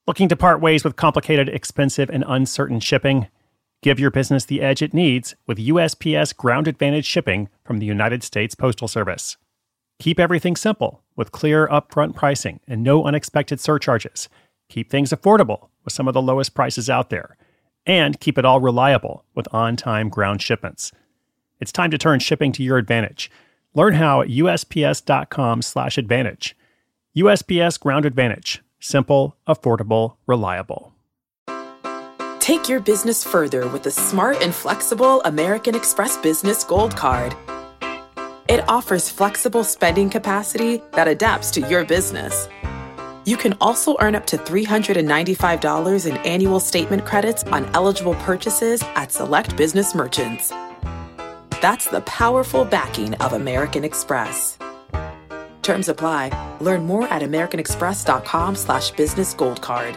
Looking to part ways with complicated, expensive, and uncertain shipping? Give your business the edge it needs with USPS Ground Advantage shipping from the United States Postal Service. Keep everything simple with clear upfront pricing and no unexpected surcharges. Keep things affordable with some of the lowest prices out there. And keep it all reliable with on-time ground shipments. It's time to turn shipping to your advantage. Learn how at USPS.com/advantage. USPS Ground Advantage. Simple, affordable, reliable. Take your business further with the smart and flexible American Express Business Gold Card. It offers flexible spending capacity that adapts to your business. You can also earn up to $395 in annual statement credits on eligible purchases at select business merchants. That's the powerful backing of American Express. Terms apply. Learn more at americanexpress.com/business gold card.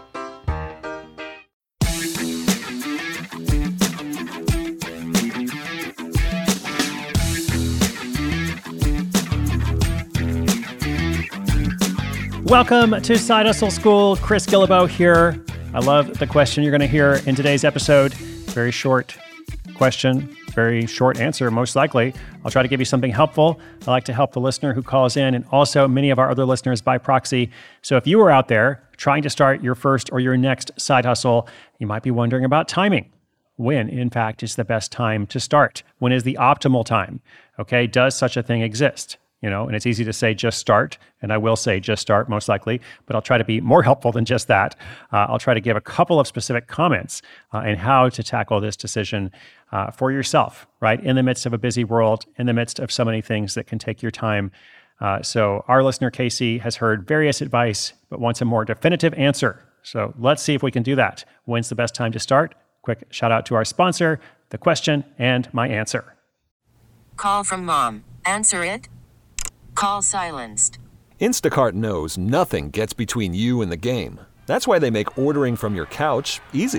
Welcome to Side Hustle School. Chris Guillebeau here. I love the question you're going to hear in today's episode. Very short question, very short answer, most likely. I'll try to give you something helpful. I like to help the listener who calls in and also many of our other listeners by proxy. So if you are out there trying to start your first or your next side hustle, you might be wondering about timing. When, in fact, is the best time to start? When is the optimal time? Okay, does such a thing exist? And it's easy to say just start, and I will say just start most likely, but I'll try to be more helpful than just that. I'll try to give a couple of specific comments on how to tackle this decision for yourself, right? In the midst of a busy world, in the midst of so many things that can take your time. So our listener, Casey, has heard various advice, but wants a more definitive answer. So let's see if we can do that. When's the best time to start? Quick shout out to our sponsor, the question, and my answer. Call from mom. Answer it. Call silenced. Instacart knows nothing gets between you and the game. That's why they make ordering from your couch easy.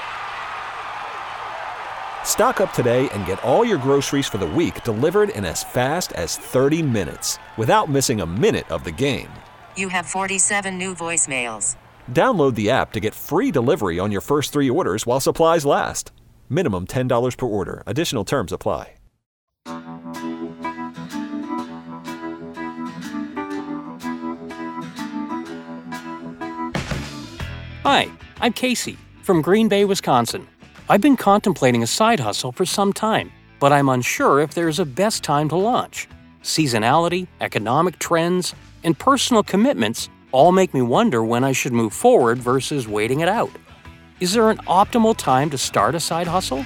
Stock up today and get all your groceries for the week delivered in as fast as 30 minutes without missing a minute of the game. You have 47 new voicemails. Download the app to get free delivery on your first 3 orders while supplies last. Minimum $10 per order. Additional terms apply. Hi, I'm Casey from Green Bay, Wisconsin. I've been contemplating a side hustle for some time, but I'm unsure if there's a best time to launch. Seasonality, economic trends, and personal commitments all make me wonder when I should move forward versus waiting it out. Is there an optimal time to start a side hustle?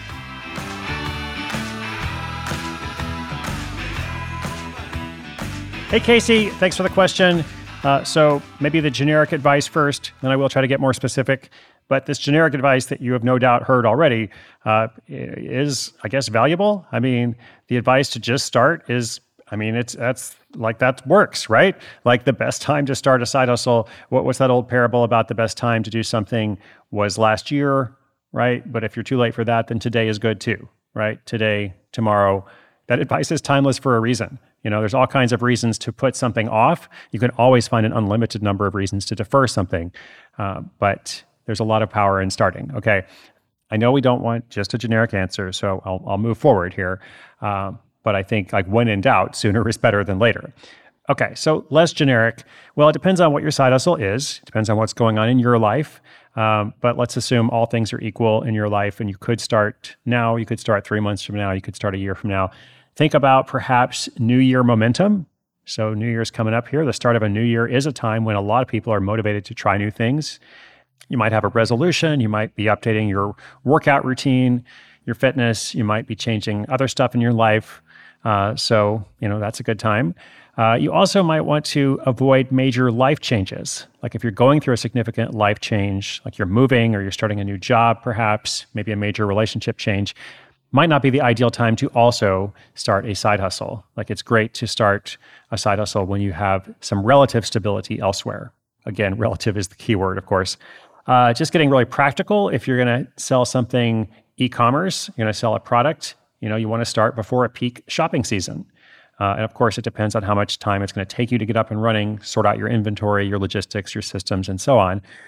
Hey, Casey, thanks for the question. So maybe the generic advice first, then I will try to get more specific. But this generic advice that you have no doubt heard already is, I guess, valuable. I mean, the advice to just start is, that works, right? Like the best time to start a side hustle. What's that old parable about the best time to do something was last year, right? But if you're too late for that, then today is good too, right? Today, tomorrow. That advice is timeless for a reason. There's all kinds of reasons to put something off. You can always find an unlimited number of reasons to defer something, but there's a lot of power in starting. Okay, I know we don't want just a generic answer, so I'll move forward here. But I think when in doubt, sooner is better than later. Okay, so less generic. Well, it depends on what your side hustle is. It depends on what's going on in your life. But let's assume all things are equal in your life, and you could start now. You could start 3 months from now. You could start a year from now. Think about perhaps New Year momentum. So New Year's coming up here. The start of a new year is a time when a lot of people are motivated to try new things. You might have a resolution. You might be updating your workout routine, your fitness. You might be changing other stuff in your life. So that's a good time. You also might want to avoid major life changes. Like if you're going through a significant life change, like you're moving or you're starting a new job, perhaps, maybe a major relationship change, might not be the ideal time to also start a side hustle. Like it's great to start a side hustle when you have some relative stability elsewhere. Again, relative is the key word, of course. Just getting really practical, if you're going to sell something e-commerce, you're going to sell a product, you want to start before a peak shopping season. And of course, it depends on how much time it's going to take you to get up and running, sort out your inventory, your logistics, your systems, and so on.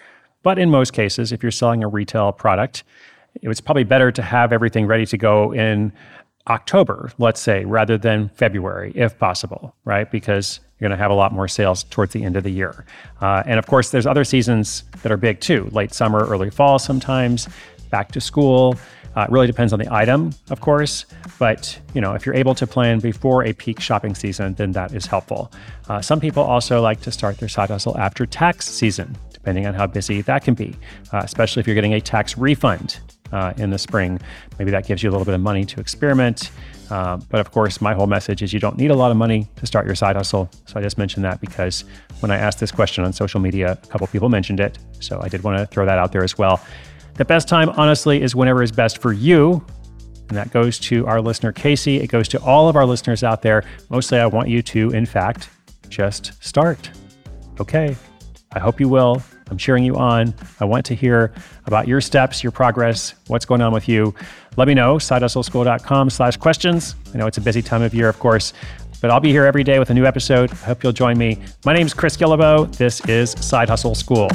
But in most cases, if you're selling a retail product, it's probably better to have everything ready to go in October, let's say, rather than February, if possible, right? Because you're going to have a lot more sales towards the end of the year. And of course, there's other seasons that are big too, late summer, early fall sometimes, back to school. It really depends on the item, of course. But if you're able to plan before a peak shopping season, then that is helpful. Some people also like to start their side hustle after tax season, depending on how busy that can be, especially if you're getting a tax refund in the spring. Maybe that gives you a little bit of money to experiment. But of course, my whole message is you don't need a lot of money to start your side hustle. So I just mentioned that because when I asked this question on social media, a couple people mentioned it. So I did want to throw that out there as well. The best time, honestly, is whenever is best for you. And that goes to our listener, Casey. It goes to all of our listeners out there. Mostly, I want you to, in fact, just start. Okay, I hope you will. I'm cheering you on. I want to hear about your steps, your progress, what's going on with you. Let me know, sidehustleschool.com/questions. I know it's a busy time of year, of course, but I'll be here every day with a new episode. I hope you'll join me. My name's Chris Guillebeau. This is Side Hustle School.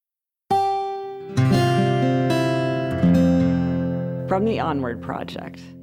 From the Onward Project.